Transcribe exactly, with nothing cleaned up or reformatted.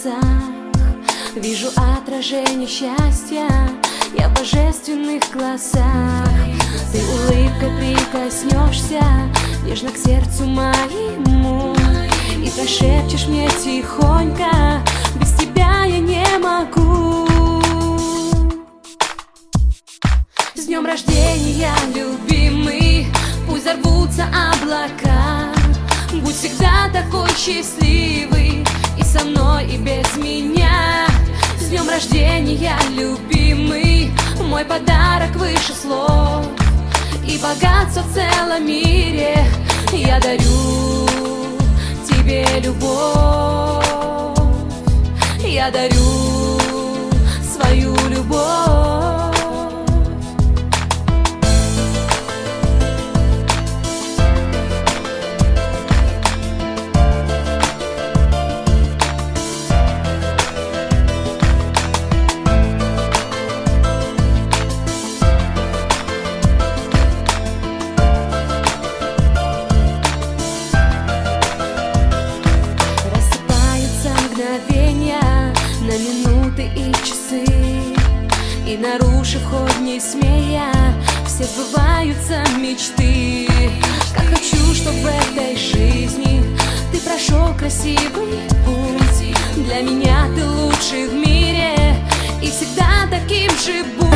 глазах вижу отражение счастья, я в божественных глазах. Ты улыбкой прикоснешься нежно к сердцу моему и прошепчешь мне тихонько: без тебя я не могу. С днем рождения, любимый, пусть взорвутся облака. Будь всегда такой счастливый, и со мной, и без меня. С днем рождения, любимый, мой подарок выше слов и богатство в целом мире. Я дарю тебе любовь, я дарю свою любовь. На минуты и часы, и нарушив ход не смея, все сбываются мечты. Как хочу, чтоб в этой жизни ты прошел красивый путь. Для меня ты лучший в мире, и всегда таким же будь.